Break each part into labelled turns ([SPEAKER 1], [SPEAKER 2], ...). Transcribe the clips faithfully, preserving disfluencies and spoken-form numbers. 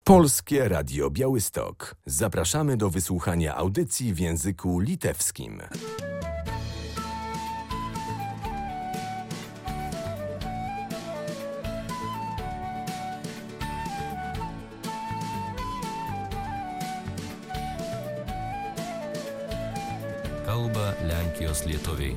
[SPEAKER 1] Polskie Radio Białystok. Zapraszamy do wysłuchania audycji w języku litewskim.
[SPEAKER 2] Kalba Lenkijos lietuviai.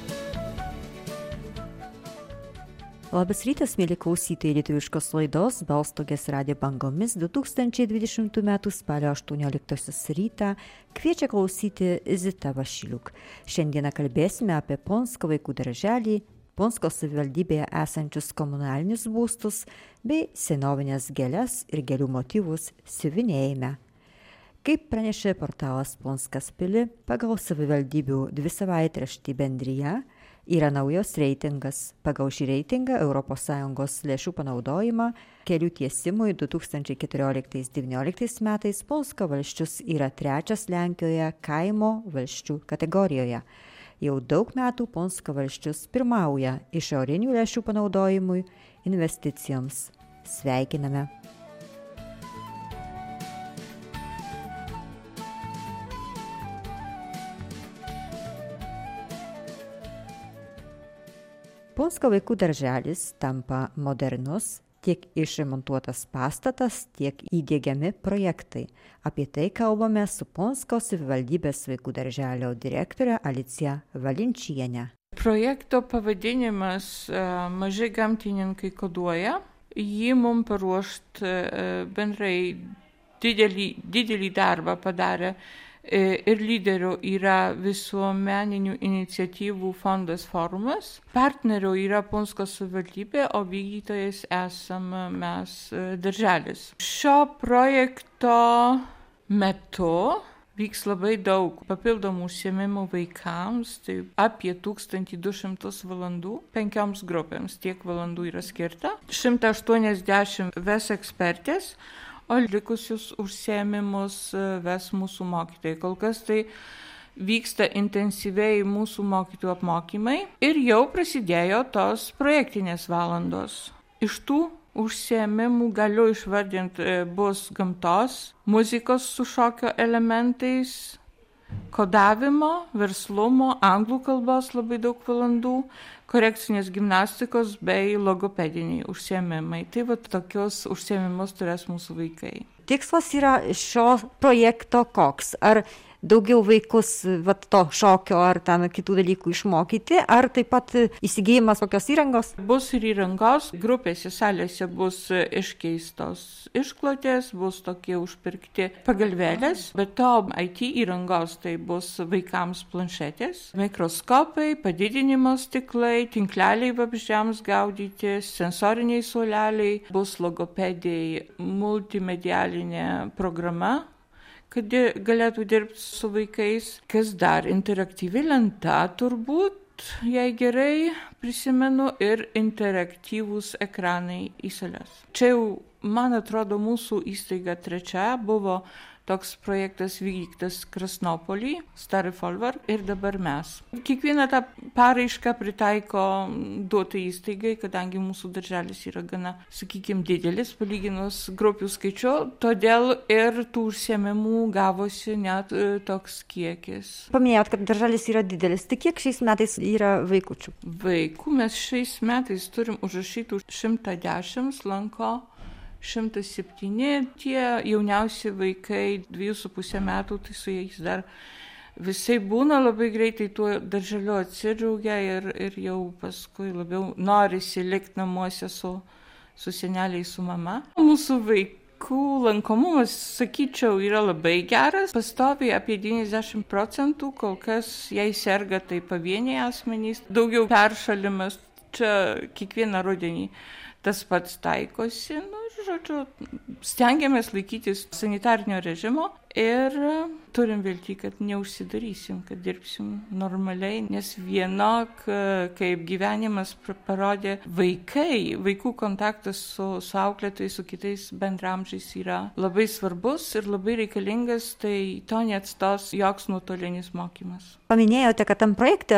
[SPEAKER 3] Labas rytas, mėly klausytojai lietuviškos laidos Balstogės radijo bangomis du tūkstančiai dvidešimtų metų spalio aštuonioliktosios rytą kviečia klausyti Zita Vašiliuk. Šiandieną kalbėsime apie Ponsko vaikų darželį, Ponsko savivaldybėje esančius komunalinius būstus bei senovinės gėles ir gėlių motyvus siuvinėjime. Kaip pranešė portalas Ponskas Pili, pagal savivaldybių dvi savaitraštį Bendrija yra naujos reitingas. Pagal šį reitingą Europos Sąjungos lėšų panaudojimą kelių tiesimui du tūkstančiai keturioliktais devynioliktais metais Ponsko valsčius yra trečias Lenkijoje kaimo valsčių kategorijoje. Jau daug metų Ponsko valsčius pirmauja išorinių lėšų panaudojimui investicijoms. Sveikiname! Ponsko vaikų darželis tampa modernus, tiek išremontuotas pastatas, tiek įdiegiami projektai. Apie tai kalbame su Ponsko savivaldybės vaikų darželio direktorė Alicija Valinčienė.
[SPEAKER 4] Projekto pavadinimas Maži gamtininkai koduoja. Jį mums paruošti bendrai didelį, didelį darbą padarė ir lyderių yra visuomeninių iniciatyvų fondas Forumas. Partnerių yra Ponsko savivaldybė, o vykdytojas esame mes darželis. Šio projekto metu vyks labai daug papildomų užsiėmimų vaikams, tai apie tūkstantį du šimtus valandų penkioms grupėms tiek valandų yra skirta. šimtas aštuoniasdešimt ves ekspertės, o likusius užsiėmimus ves mūsų mokytojai. Kol kas tai vyksta intensyviai mūsų mokytojų apmokymai ir jau prasidėjo tos projektinės valandos. Iš tų užsiėmimų galiu išvardinti bus gamtos, muzikos su šokio elementais, kodavimo, verslumo, anglų kalbos labai daug valandų, korekcinės gimnastikos bei logopediniai užsiėmimai. Tai va tokios užsiėmimus turės mūsų vaikai.
[SPEAKER 3] Tikslas yra šio projekto koks? Ar daugiau vaikus va, to šokio ar ten kitų dalykų išmokyti, ar taip pat įsigijimas kokios įrangos?
[SPEAKER 4] Bus ir įrangos, grupėse, salėse bus iškeistos išklotės, bus tokie užpirkti pagalvėlės, bet to I T įrangos tai bus vaikams planšetės, mikroskopai, padidinimo stiklai, tinkleliai vabzdžiams gaudyti, sensoriniai suoleliai, bus logopedijai multimedialinė programa, kad galėtų dirbti su vaikais. Kas dar? Interaktyvi lenta turbūt, jei gerai prisimenu, ir interaktyvūs ekranai į sales. Čia jau, man atrodo, mūsų įstaiga trečia buvo toks projektas vykdytas Krasnopoly, Stari Folvar ir dabar mes. Kiekvieną tą paraišką pritaiko duotai įstaigai, kadangi mūsų darželis yra gana, sakykime, didelis, palyginus grupių skaičiu, todėl ir tų užsiėmimų gavosi net toks kiekis.
[SPEAKER 3] Paminėjot, kad darželis yra didelis, tai kiek šiais metais yra vaikučių?
[SPEAKER 4] Vaikų mes šiais metais turim užrašytų šimtą dešimt, lanko šimtas septyni, tie jauniausi vaikai dviejų su pusė metų, tai su jais dar visai būna, labai greitai tuo darželiu atsidžiaugia ir, ir jau paskui labiau norisi likti namuose su, su seneliai, su mama. Mūsų vaikų lankomumas, sakyčiau, yra labai geras, pastoviai apie devyniasdešimt procentų, kol kas jei serga tai pavieniai asmenys, daugiau peršalimas, čia kiekvieną rudenį tas pats taikosi, nu, žodžiu, stengiamės laikytis sanitarnio režimo ir turim viltį, kad neužsidarysim, kad dirbsim normaliai, nes vienok, kaip gyvenimas parodė, vaikai, vaikų kontaktas su, su auklėtojais, su kitais bendramžiais yra labai svarbus ir labai reikalingas, tai to neatstos joks nuotolinis mokymas.
[SPEAKER 3] Paminėjote, kad tam projekte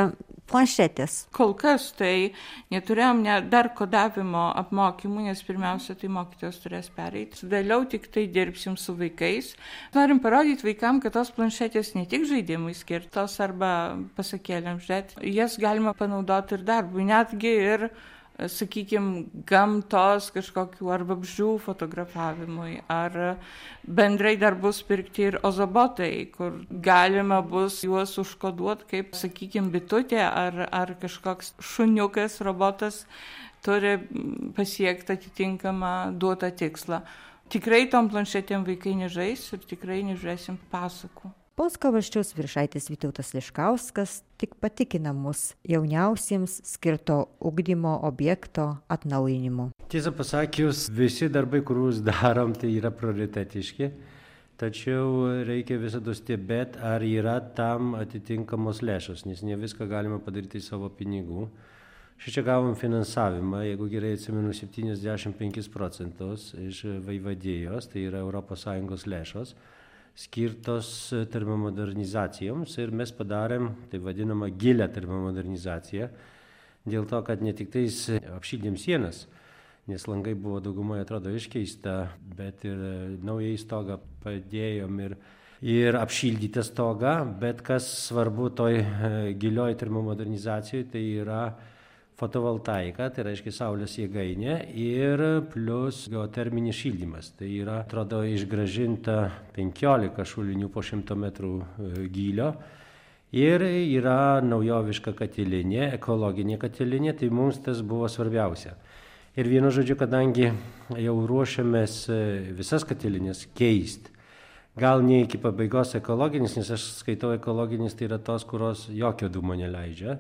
[SPEAKER 3] planšetės.
[SPEAKER 4] Kol kas tai neturėjom ne, dar kodavimo apmokymų, nes pirmiausia tai mokytojas turės pereiti. Vėliau tik tai dirbsim su vaikais. Norim parodyti vaikam, kad tos planšetės ne tik žaidimui skirtos arba pasakėliam žiūrėti, jas galima panaudoti ir darbui, netgi ir, sakykime, gamtos kažkokių ar vabzdžių fotografavimui, ar bendrai dar bus pirkti ir ozobotai, kur galima bus juos užkoduoti kaip, sakykime, bitutė ar, ar kažkoks šuniukas, robotas turi pasiekti atitinkamą duotą tikslą. Tikrai tom planšetėm vaikai nežais ir tikrai nežiūrėsim pasakų.
[SPEAKER 3] Polsko valsčiaus viršaitis Vytautas Liškauskas tik patikina mus jauniausiems skirto ugdymo objekto atnaujinimu.
[SPEAKER 5] Tiesą pasakius, visi darbai, kuriuos darom, tai yra prioritetiški, tačiau reikia visada stebėti, ar yra tam atitinkamos lėšos, nes ne viską galima padaryti savo pinigų. Šičia gavom finansavimą, jeigu gerai atsimenu, septyniasdešimt penkis procentus iš vaivadijos, tai yra Europos Sąjungos lėšos, skirtos termomodernizacijoms ir mes padarėm tai vadinamą gilią termomodernizaciją, dėl to, kad ne tik tais apšildėm sienas, nes langai buvo daugumoje atrodo iškeista, bet ir naujai stogą padėjom ir, ir apšildytą stogą, bet kas svarbu toj gilioj termomodernizacijoje, tai yra fotovoltaika, tai reiškia saulės jėgainė ir plus geoterminis šildymas. Tai yra, atrodo, išgrąžinta penkiolika šulinių po šimto metrų gylio ir yra naujoviška katilinė, ekologinė katilinė, tai mums tas buvo svarbiausia. Ir vienu žodžiu, kadangi jau ruošiamės visas katilinės keisti, gal ne iki pabaigos ekologinis, nes aš skaitau ekologinis, tai yra tos, kurios jokio dūmo neleidžia.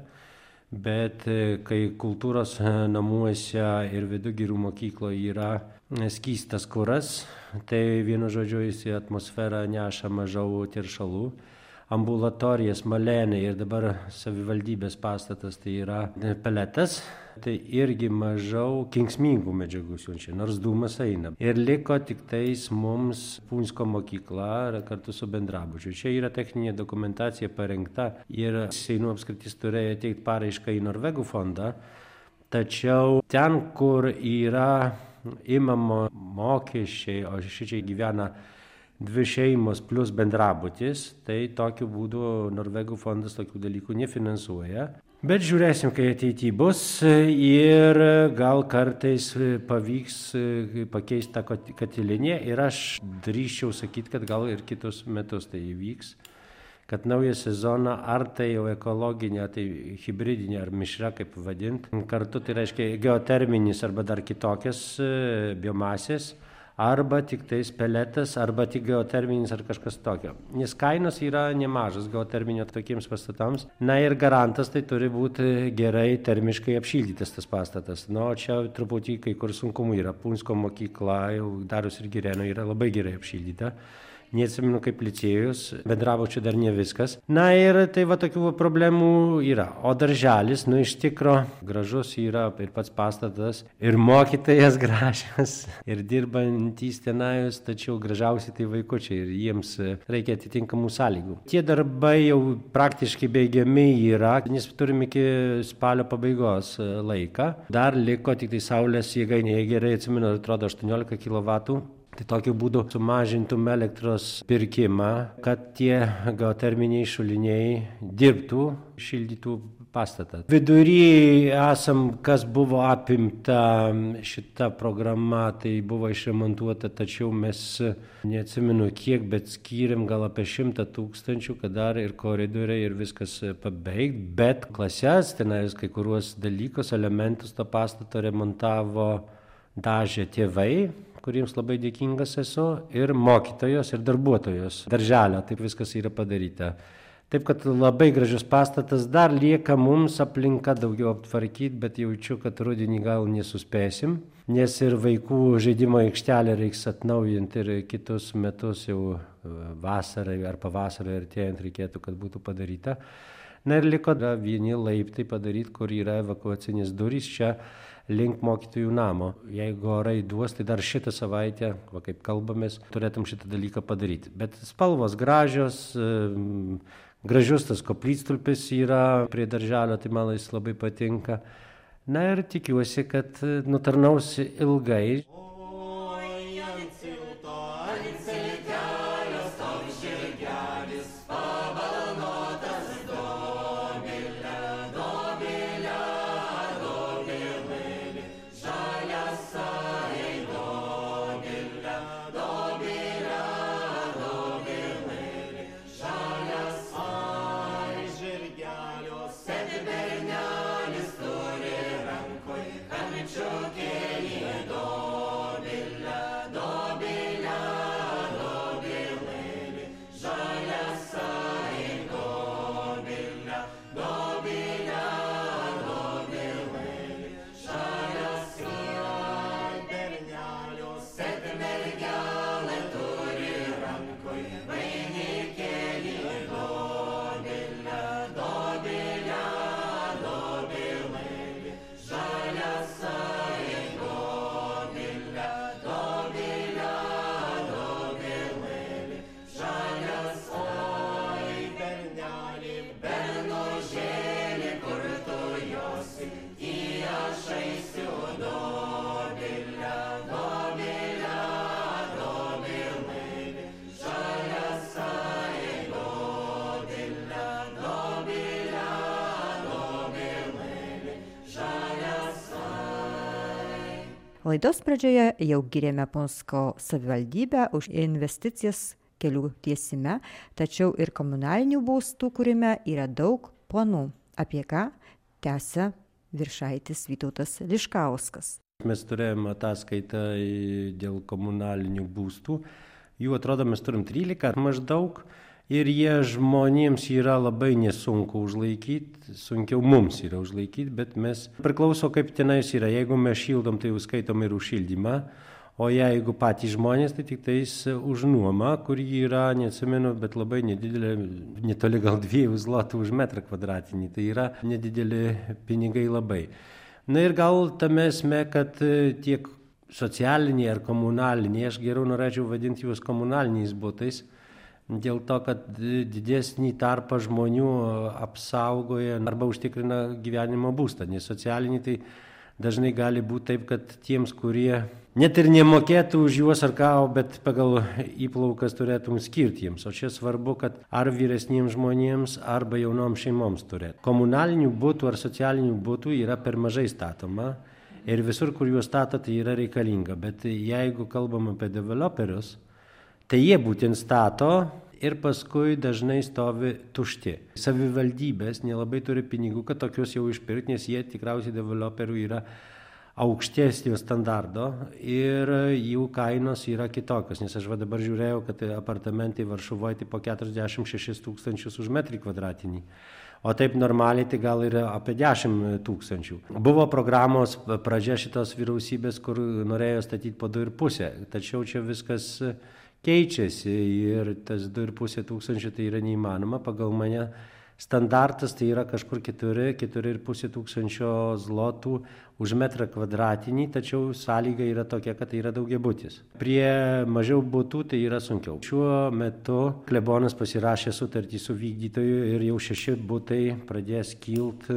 [SPEAKER 5] Bet kai kultūros namuose ir Vidugirių mokykloje yra skystas kuras, tai vienu žodžiu jis į atmosferą neša mažiau teršalų. Ambulatorijas Malėnė ir dabar savivaldybės pastatas tai yra peletas, tai irgi mažiau kenksmingų medžiagų siunčia, nors dūmas eina. Ir liko tik tais mums Punsko mokykla kartu su bendrabučiu. Čia yra techninė dokumentacija parengta ir Seinų apskritis turėjo teikti paraišką į Norvegų fondą, tačiau ten, kur yra imamo mokesčiai, o šičia gyvena dvi šeimos plus bendrabutis, tai tokiu būdu Norvegų fondas tokių dalykų nefinansuoja. Bet žiūrėsim, kai ateityje bus ir gal kartais pavyks pakeisti tą katilinę ir aš drįsčiau sakyti, kad gal ir kitus metus tai įvyks, kad naują sezoną ar tai jau ekologinė, tai hibridinė ar mišra, kaip vadint, kartu tai reiškia geoterminis arba dar kitokias biomasės, arba tik tais peletas, arba tik geoterminis ar kažkas tokio. Nes kainos yra nemažas geoterminio tokiems pastatams. Na ir garantas tai turi būti gerai termiškai apšildytas tas pastatas. Nu, čia truputį kai kur sunkumų yra. Punsko mokykla, jau Darius ir Girėno yra labai gerai apšildyta. Neatsimenu kaip licėjus, bendrabučių dar ne viskas. Na ir tai va tokių problemų yra. O darželis, nu iš tikro, gražus yra ir pats pastatas, ir mokytojas gražias, ir dirbantys tenajus, tačiau gražiausiai tai vaikučiai ir jiems reikia atitinkamų sąlygų. Tie darbai jau praktiškai baigiami yra, nes turim iki spalio pabaigos laiką. Dar liko tik tai saulės jėgainė, gerai atsimenu, atrodo aštuoniolika kilovatų. Tai tokiu būdu sumažintume elektros pirkimą, kad tie geoterminiai šuliniai dirbtų, šildytų pastatą. Vidury esam, kas buvo apimta šita programa, tai buvo išremontuota, tačiau mes neatsimenu kiek, bet skyrėm gal apie šimtą tūkstančių, kad dar ir koridoriai ir viskas pabaigt, bet klases, tenais kai kuriuos dalykus, elementus to pastato remontavo, dažė tėvai, kuriems labai dėkingas esu, ir mokytojos, ir darbuotojos darželio, taip viskas yra padaryta. Taip, kad labai gražus pastatas, dar lieka mums aplinka daugiau aptvarkyti, bet jaučiu, kad rudenį gal nesuspėsim, nes ir vaikų žaidimo aikštelę reiks atnaujinti ir kitus metus jau vasarai ar pavasarai artėjant reikėtų, kad būtų padaryta. Na ir liko vieni laiptai padaryti, kur yra evakuacinės durys čia link mokytojų namo. Jeigu orai duos, tai dar šitą savaitę, va kaip kalbamės, turėtum šitą dalyką padaryti. Bet spalvos gražios, Gražius tas koplytstulpis yra prie darželio, tai man jis labai patinka. Na ir tikiuosi, kad nutarnaus ilgai.
[SPEAKER 3] Laidos pradžioje jau gyrėme Punsko savivaldybę už investicijas kelių tiesime, tačiau ir komunalinių būstų kūrime yra daug planų, apie ką tęsia viršaitis Vytautas Liškauskas.
[SPEAKER 5] Mes turėjome ataskaitą dėl komunalinių būstų, jų atrodo mes turim trylika maždaug. Ir jie žmonėms yra labai nesunku užlaikyti, sunkiau mums yra užlaikyti, bet mes priklauso kaip tenais yra. Jeigu mes šildom, tai užskaitom ir už šildymą, o jeigu patys žmonės, tai tik tais už nuomą, kur yra, neatsimenu, bet labai nedidelė, netoli gal dviejų zlotų už metrą kvadratinį, tai yra nedideli pinigai labai. Na ir gal tame esmė, kad tiek socialiniai ar komunaliniai, aš geriau norėčiau vadinti juos komunaliniais būtais, dėl to, kad didesnį tarpą žmonių apsaugoja arba užtikrina gyvenimo būstą, nes socialiniai tai dažnai gali būti taip, kad tiems, kurie net ir nemokėtų už juos ar ką, bet pagal įplaukas turėtum skirti jiems. O čia svarbu, kad ar vyresniems žmonėms, arba jaunoms šeimoms turėtų. Komunalinių butų ar socialinių butų yra per mažai statoma ir visur, kur juos stato, tai yra reikalinga. Bet jeigu kalbam apie developerius, tai jie būtent stato ir paskui dažnai stovi tušti. Savivaldybės nelabai turi pinigų, kad tokius jau išpirkti, nes jie tikriausiai developerių yra aukštesnio standardo ir jų kainos yra kitokios. Nes aš va dabar žiūrėjau, kad apartamentai Varšuvoje tai po keturiasdešimt šešis tūkstančius už metrį kvadratinį. O taip normaliai tai gal yra apie dešimt tūkstančių. Buvo programos pradžia šitos vyriausybės, kur norėjo statyti po du ir pusę, tačiau čia viskas keičiasi ir tas du ir pusė tūkstančių tai yra neįmanoma. Pagal mane standartas tai yra kažkur keturi, keturi ir pusė tūkstančio zlotų už metrą kvadratinį, tačiau sąlyga yra tokia, kad tai yra daugiabutis. Prie mažiau butų tai yra sunkiau. Šiuo metu klebonas pasirašė sutartį su vykdytoju ir jau šeši butai pradės kilti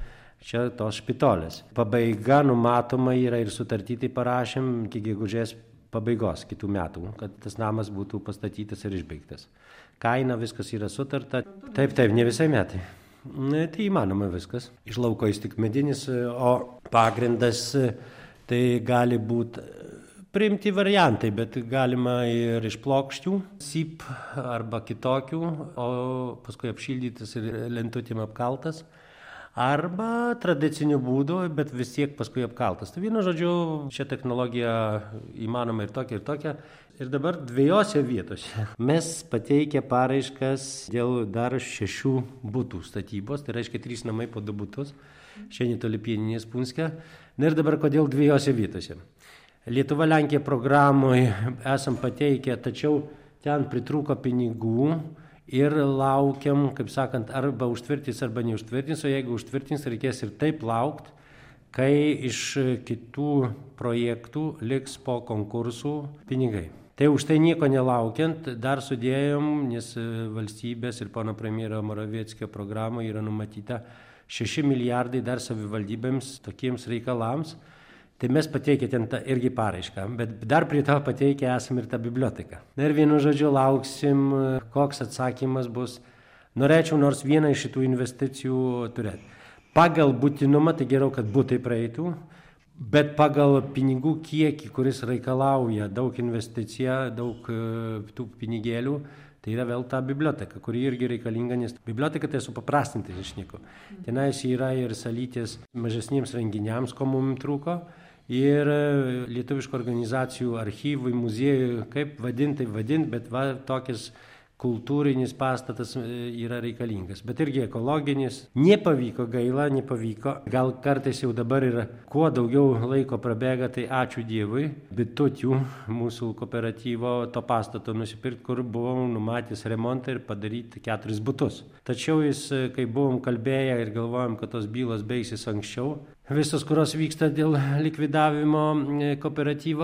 [SPEAKER 5] čia tos špitolės. Pabaiga numatoma yra ir sutartį tai parašėm iki gegužės pabaigos kitų metų, kad tas namas būtų pastatytas ir išbaigtas. Kaina, viskas yra sutarta. Taip, taip, ne visai metai. Ne, tai įmanoma viskas. Iš lauko jis tik medinis, o pagrindas tai gali būti priimti variantai, bet galima ir iš plokščių, sip arba kitokių, o paskui apšildytas ir lentutėm apkaltas. Arba tradiciniu būdu, bet vis tiek paskui apkaltas. Tai vienu žodžiu, čia technologija įmanoma ir tokia, ir tokia. Ir dabar dviejose vietose mes pateikę paraiškas dėl dar šešių butų statybos, tai reiškia trys namai po du butus, šiandien toli Pieninės Punske. Na ir dabar kodėl dviejose vietose. Lietuva Lenkija programoje esam pateikę, tačiau ten pritrūko pinigų. Ir laukiam, kaip sakant, arba užtvirtins, arba neužtvirtins, o jeigu užtvirtins, reikės ir taip laukti, kai iš kitų projektų liks po konkursų pinigai. Tai už tai nieko nelaukiant, dar sudėjom, nes valstybės ir pono premjero Moravieckio programoje yra numatyta šeši milijardai dar savivaldybėms tokiems reikalams. Tai mes pateikę ten tą irgi paraišką, bet dar prie to pateikę esame ir tą biblioteką. Na ir vienu žodžiu lauksim, koks atsakymas bus. Norėčiau nors vieną iš šitų investicijų turėti. Pagal būtinumą, tai geriau, kad būtai praeitų, bet pagal pinigų kiekį, kuris reikalauja daug investiciją, daug tų pinigėlių, tai yra vėl ta biblioteka, kuri irgi reikalinga, nes biblioteka tai supaprastinti išnyko. Tenais yra ir salytės mažesniems renginiams, ko mums trūko, ir lietuviškų organizacijų archyvui, muziejui, kaip vadinti, vadinti, bet va, tokias kultūrinis pastatas yra reikalingas, bet irgi ekologinis. Nepavyko, gaila, nepavyko. Gal kartais jau dabar yra, kuo daugiau laiko prabėga, tai ačiū Dievui, bitutių mūsų kooperatyvo to pastato nusipirkti, kur buvom numatęs remontą ir padaryti keturis butus. Tačiau jis, kai buvom kalbėję ir galvojom, kad tos bylos baigsis anksčiau, visos, kurios vyksta dėl likvidavimo kooperatyvo,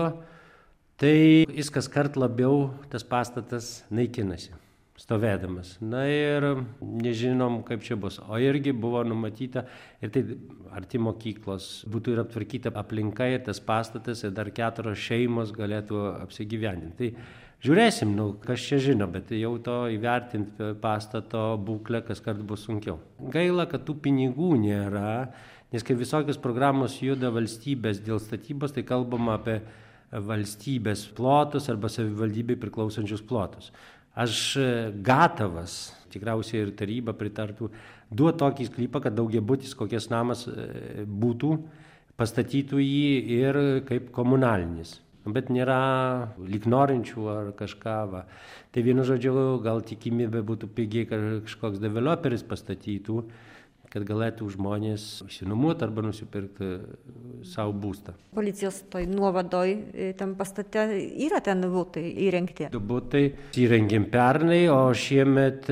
[SPEAKER 5] tai jis kas kart labiau tas pastatas naikinasi, stovėdamas. Na ir nežinom, kaip čia bus. O irgi buvo numatyta, ir tai arti mokyklos, būtų ir aptvarkyta aplinka, ir tas pastatas, ir dar keturios šeimos galėtų apsigyvendinti. Tai žiūrėsim, nu, kas čia žino, bet jau to įvertinti pastato būklę kas kart bus sunkiau. Gaila, kad tų pinigų nėra, nes kai visokios programos juda valstybės dėl statybos, tai kalbama apie valstybės plotus arba savivaldybei priklausančius plotus. Aš gatavas, tikriausiai ir taryba pritartų, duoti tokį sklypą, kad daugiabutis kokias namas būtų, pastatytų jį ir kaip komunalinis. Bet nėra lyg norinčių ar kažką. Va. Tai vienu žodžiu, gal tikimybė būtų pigiai kažkoks developeris pastatytų, kad galėtų žmonės išsinuomoti arba nusipirkti savo būstą.
[SPEAKER 3] Policijos toj nuovadoj tam pastate yra ten būtai įrengti?
[SPEAKER 5] Du būtai įrengėm pernai, o šiemet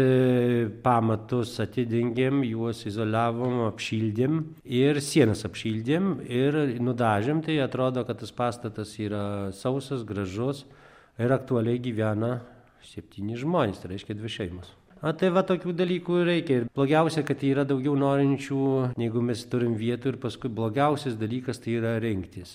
[SPEAKER 5] pamatus atidengėm, juos izoliavom, apšildėm ir sienas apšildėm ir nudažėm. Tai atrodo, kad tas pastatas yra sausas, gražus ir aktualiai gyvena septyni žmonės, tai reiškia dvi šeimos. A, tai va tokių dalykų reikia. Ir blogiausia, kad yra daugiau norinčių, negu mes turim vietų, ir paskui blogiausias dalykas tai yra rinktis.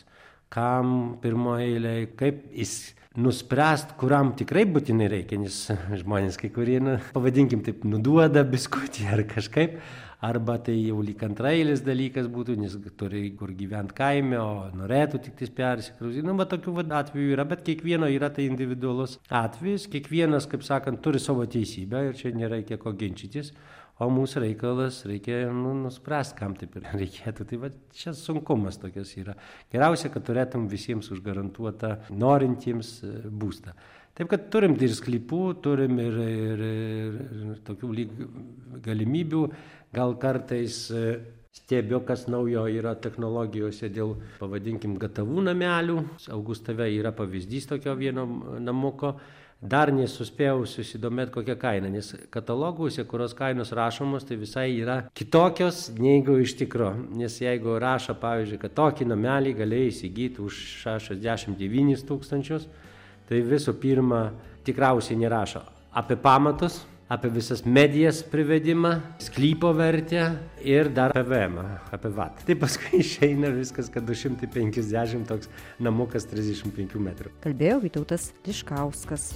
[SPEAKER 5] Kam pirmoje eilėje, kaip jis nuspręst, kuriam tikrai būtinai reikia, nes žmonės kai kurie, nu, pavadinkim taip, nuduoda biskutį ar kažkaip, arba tai jau lyg antrailis dalykas būtų, nes turi kur gyventi kaime, o norėtų tik tais persikraustyti. Nu, bet tokių atvejų yra, bet kiekvieno yra tai individualus atvejis, kiekvienas, kaip sakant, turi savo teisybę ir čia nereikia ko ginčytis, o mūsų reikalas reikia, nu, nuspręsti, kam taip ir reikėtų. Tai va, čia sunkumas tokias yra. Geriausia, kad turėtum visiems užgarantuotą norintiems būstą. Taip, kad turim ir sklypų, turim ir, ir, ir, ir tokių lyg galimybių. Gal kartais stebiu, kas naujo yra technologijose dėl, pavadinkim, gatavų namelių. Augustave yra pavyzdys tokio vieno namuko. Dar nesuspėjau susidomėti kokią kainą, nes kataloguose, kurios kainos rašomos, tai visai yra kitokios negu iš tikro. Nes jeigu rašo, pavyzdžiui, kad tokį namelį galėjai įsigyti už šešiasdešimt devynis tūkstančius, tai visų pirma tikriausiai nerašo apie pamatus, apie visas medijas privedimą, sklypo vertę ir dar P V M, apie vat. Tai paskui išeina viskas, kad du šimtai penkiasdešimt toks namukas trisdešimt penkių metrų.
[SPEAKER 3] Kalbėjo Vytautas Liškauskas.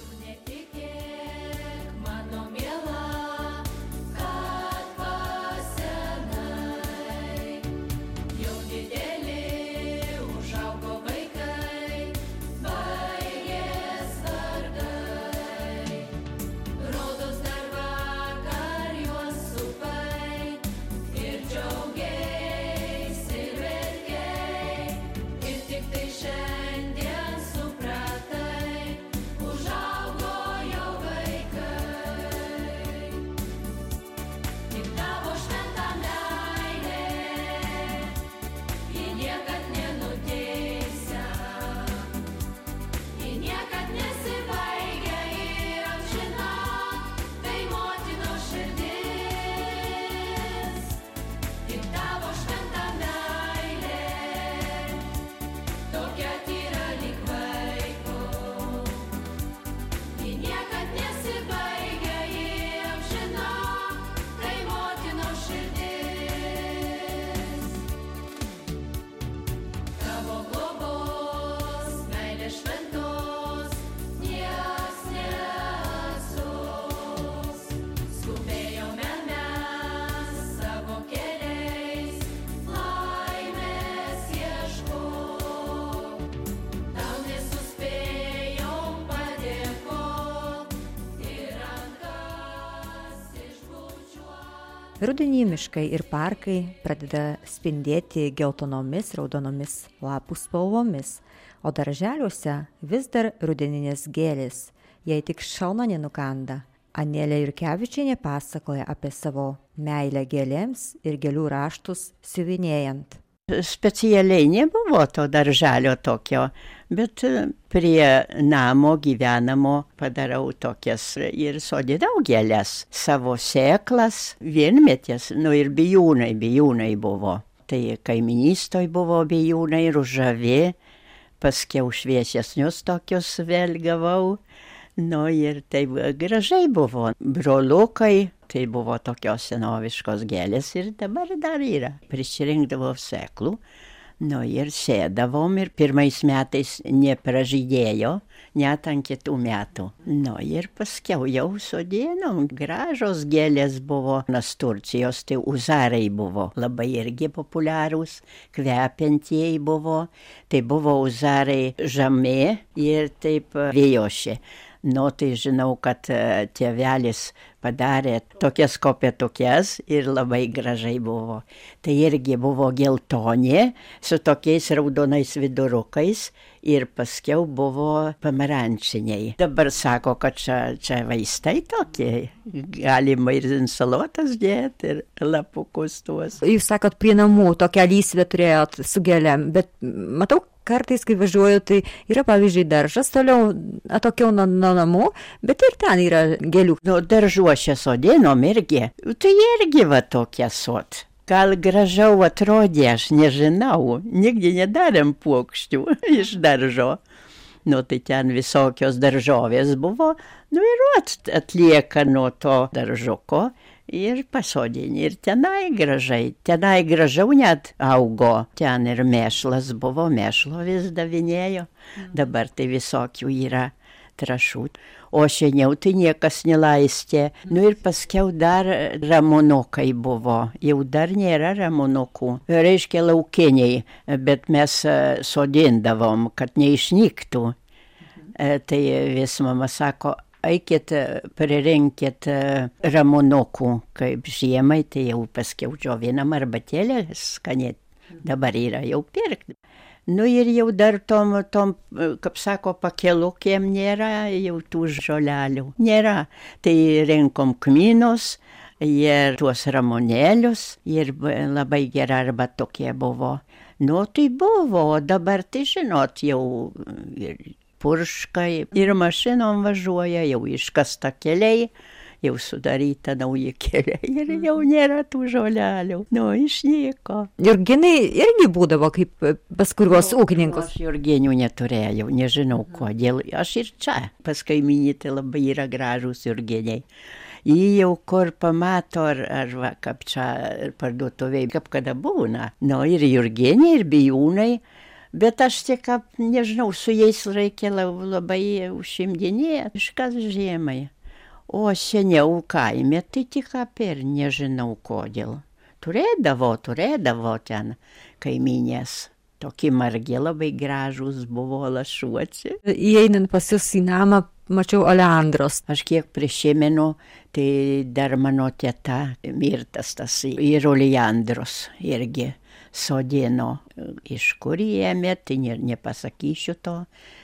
[SPEAKER 6] Šiandien supratai, užaugo
[SPEAKER 3] Rudenį miškai ir parkai pradeda spindėti geltonomis, raudonomis lapų spalvomis, o darželiuose vis dar rudeninės gėlės, jei tik šalna nenukanda. Anelė Jurkevičienė pasakoja apie savo meilę gėlėms ir gėlių raštus siuvinėjant.
[SPEAKER 6] Specialiai nebuvo to darželio tokio, bet prie namo gyvenamo padarau tokias ir sodinau gėles, savo sėklas, vienmetės, nu ir bijūnai, bijūnai buvo. Tai kaiminystoj buvo bijūnai, ružavi, paskiau šviesesnius tokius vėl gavau. Nu ir taip gražiai buvo. Brolukai, tai buvo tokios senoviškos gėlės ir dabar dar yra. Prisirinkdavau sėklų, nu ir sėdavom ir pirmais metais nepražydėjo, net ant kitų metų. Nu ir paskiau jau sodinom, gražos gėlės buvo. Nasturcijos, tai uzarai buvo labai irgi populiarūs, kvepiantieji buvo. Tai buvo uzarai žamė ir taip vėjoši. Nu, tai žinau, kad tėvelis padarė tokias kopėtukes ir labai gražiai buvo. Tai irgi buvo geltonė su tokiais raudonais vidurukais ir paskiau buvo pomerančiniai. Dabar sako, kad čia, čia vaistai tokie, galima ir insalotas dėti ir lapukus tuos.
[SPEAKER 3] Jūs sakot, prie namų tokią lysvę turėjot su gėlėm, bet matau, kartais, kai važiuoju, tai yra, pavyzdžiui, daržas toliau atokiau nuo, nuo namų, bet ir ten yra gėlių.
[SPEAKER 6] Nu, daržuose sodinom irgi, tai irgi va tokie sot. Gal gražiau atrodė, aš nežinau, nigdy nedarėm puokščių iš daržo. Nu, tai ten visokios daržovės buvo, nu ir atlieka nuo to daržuko. Ir pasodinį, ir tenai gražai, tenai gražiau net augo, ten ir mėšlas buvo, mėšlo vis davinėjo, dabar tai visokių yra trašų, o šiandien tai niekas nelaistė, nu ir paskiau dar ramonukai buvo, jau dar nėra ramonukų, reiškia laukiniai, bet mes sodindavom, kad neišnyktų, tai vis mama sako, eikit, pririnkit ramonukų, kaip žiemai, tai jau paskiau džiovinam arbatėlę skanėt, dabar yra jau pirkti. Nu ir jau dar tom, tom, kaip sako, pakelukėm nėra, jau tų žolelių nėra. Tai rinkom kmynus ir tuos ramonėlius ir labai gera arba tokie buvo. Nu tai buvo, o dabar tai žinot jau ir purškai ir mašinom važiuoja, jau iškasta keliai, jau sudaryta nauji keliai ir jau nėra tų žolelių, nu išnyko.
[SPEAKER 3] Jurginai irgi būdavo kaip pas kuriuos ūkininkus.
[SPEAKER 6] Aš jurginių neturėjau, nežinau kodėl, aš ir čia, pas kaiminį tai labai yra gražūs jurginiai. Jį jau kur pamato, ar, ar va, kaip čia parduotuviai, kaip kada būna. Nu ir jurginiai, ir bijūnai. Bet aš tik, nežinau, su jais reikia labai užšimdinėti, iškas žiemai. O seniau kaime, tai tik apie ir nežinau kodėl. Turėdavo, turėdavo ten kaiminės. Tokie margi labai gražūs buvo lašuoci.
[SPEAKER 3] Įeinant pas jūs į namą, mačiau oleandros.
[SPEAKER 6] Aš kiek prisimenu, tai dar mano teta mirtas tas ir oleandros irgi. Sodino, iš kur ėmė, tai ne, nepasakysiu to.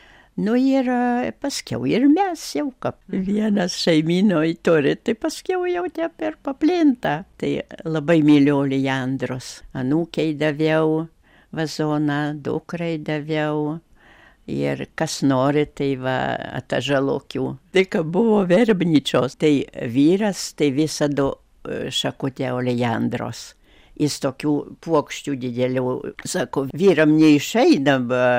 [SPEAKER 6] Nu ir paskiau ir mes jau, kaip vienas šeiminoj turi, tai paskiau jau tie per paplinta. Tai labai myliu oleandros. Anūkiai daviau vazoną, dukrai daviau ir kas nori, tai va atažalokių. Tai kad buvo verbničios, tai vyras, tai visada šakutė oleandros. Jis tokių puokščių didelių, sako, vyram neišeina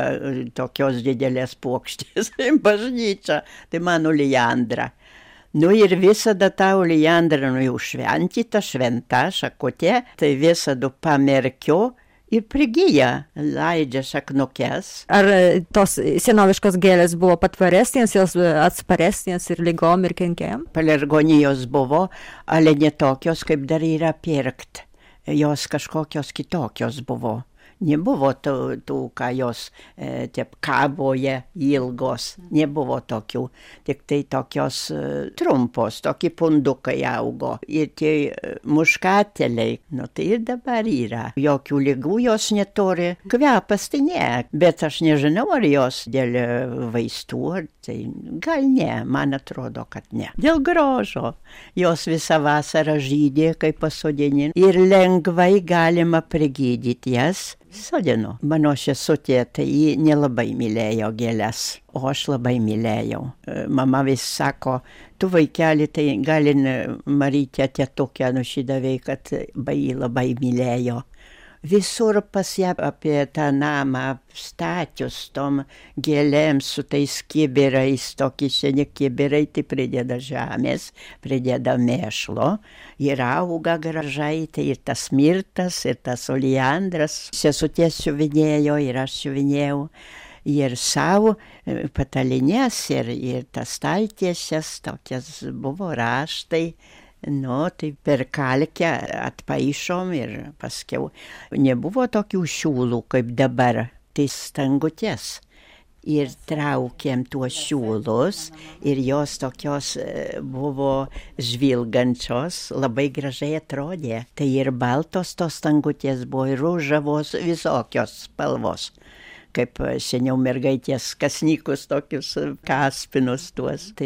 [SPEAKER 6] tokios didelės puokštės į bažnyčią, tai man oleandra. Nu ir visada tą oleandrą, nu jau šventyta, šventa šakutė, tai visada pamerkiu ir prigyja, leidžia šaknukes.
[SPEAKER 3] Ar tos senoviškos gėlės buvo patvaresnės, jos atsparesnės ir lygom ir kenkėjom?
[SPEAKER 6] Palergonijos buvo, ale ne tokios, kaip dar yra pirkt. Jos kažkokios kitokios buvo, Nebuvo tų, tų ką jos e, taip kaboje ilgos, nebuvo tokių, tik tai tokios e, trumpos, tokie pundukai augo. Ir tie muškateliai, nu tai ir dabar yra. Jokių lygų jos neturi, kvepas tai ne, bet aš nežinau, ar jos dėl vaistų, ar tai gal ne, man atrodo, kad ne. Dėl grožio, jos visą vasarą žydė, kaip pasodinin, ir lengvai galima prigydyti jas. Sodinu. Mano sesutė, tai ji nelabai mylėjo gėles, o aš labai mylėjau. Mama vis sako, tu vaikeli, tai galin Marytė tėtukę nušydavai, kad bai labai mylėjo. Visur pas ją apie tą namą stačius tom gėlėm su tais kibirais, tokie seni kibirai, tai prideda žemės, prideda mėšlo ir auga gražai, tai ir tas mirtas, ir tas oleandras. Sesutė siuvinėjo ir aš siuvinėjau. Ir savo patalinės, ir, ir tas staltiesės, tokias buvo raštai. Nu, tai per kalkę atpaišom ir paskiau nebuvo tokių šiūlų kaip dabar, tai stangutės. Ir traukėm tuos šiūlus ir jos tokios buvo žvilgančios, labai gražiai atrodė. Tai ir baltos tos stangutės buvo, ir ružavos, visokios spalvos. Kaip seniau mergaitės kasnykus tokius kaspinus tuos. Tai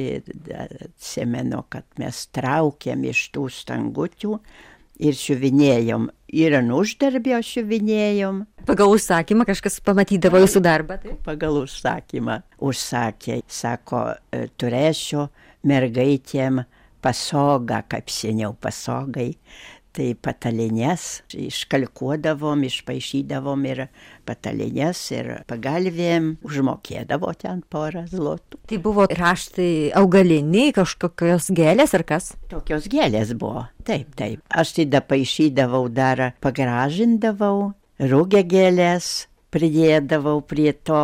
[SPEAKER 6] atsimenu, kad mes traukėm iš tų stangutių ir siuvinėjom. Ir ant uždarbio siuvinėjom.
[SPEAKER 3] Pagal užsakymą kažkas pamatydavo jūsų darbą? Tai?
[SPEAKER 6] Pagal užsakymą. Užsakė, sako, turėsiu mergaitėm pasogą, kaip seniau pasogai. Tai patalinės iškalkuodavom, išpaišydavom ir patalinės ir pagalvėm, užmokėdavo ten porą zlotų.
[SPEAKER 3] Tai buvo raštai augaliniai, kažkokios gėlės ar kas?
[SPEAKER 6] Tokios gėlės buvo, taip, taip. Aš tada paišydavau, dar pagražindavau, rūgę gėlės, pridėdavau prie to.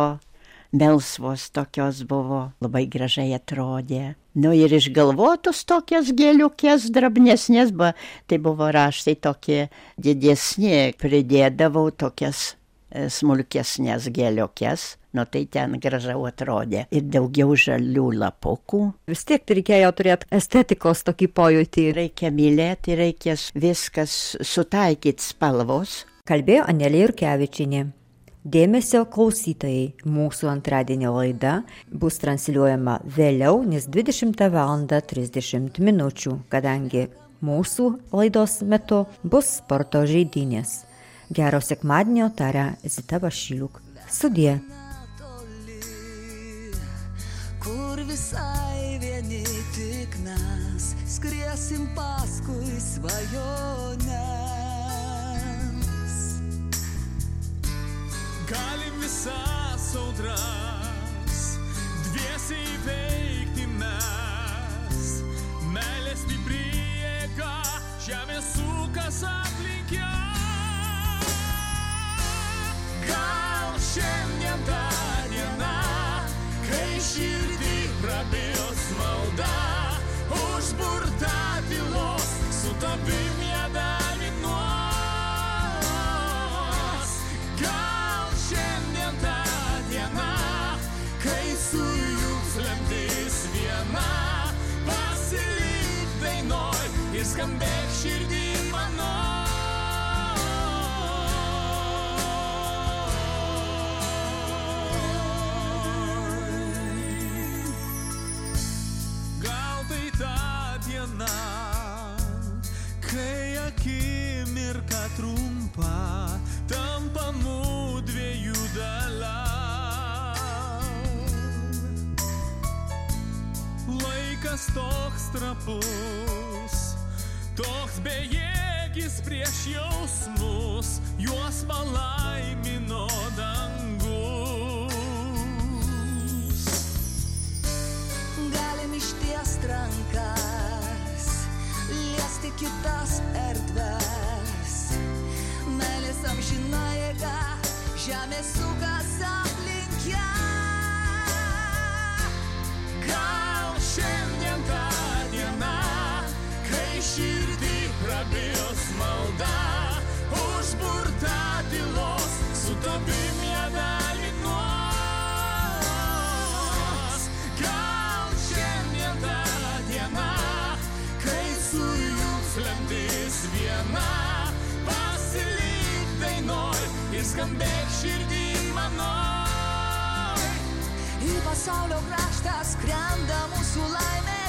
[SPEAKER 6] Melsvos tokios buvo, labai gražiai atrodė. Nu ir išgalvotos tokias gėliukės, drabnesnės, ba, tai buvo raštai tokie didesni, pridėdavau tokias smulkesnės gėliukės, nu tai ten gražiau atrodė. Ir daugiau žalių lapukų.
[SPEAKER 3] Vis tiek tai reikėjo turėti estetikos tokį pojūtį.
[SPEAKER 6] Reikia mylėti, reikia viskas sutaikyti spalvos.
[SPEAKER 3] Kalbėjo Anelė Jurkevičienė. Dėmesio klausytojai, mūsų antradienio laida bus transliuojama vėliau, nes dvidešimtą valandą trisdešimt minučių, kadangi mūsų laidos metu bus sporto žaidynės. Gero sekmadienio taria Zita Vašiliuk. Sudie.
[SPEAKER 7] Kur visai vieni tik mes skriesim paskui svajonę.
[SPEAKER 8] Galim visas audras dviese įveikti mes. Meilės stipri jėga, žemė sukas aplink ją. Gal šiandien ta diena, kai širdį prabils malda, užburta tylos, su tavim ją dalinuos. Gal šiandien ta diena, kai sujungs lemtis viena, pasilik dainoj ir skambėk širdį mano. Gal tai ta diena, kai akimirka trumpa tampa mudviejų dalia. Laikas toks trapus, toks bejėgis prieš jausmus, juos palaimino dangus.
[SPEAKER 7] Galim ištiest rankas, liesti kitas erdves. Meilės amžina jėga, žemė sukas aplink ją.
[SPEAKER 8] Gal šiandien ta diena, kai širdį prabils malda, užburta tylos, su skambėk širdį mano.
[SPEAKER 7] Į pasaulio kraštą skrenda mūsų laimė.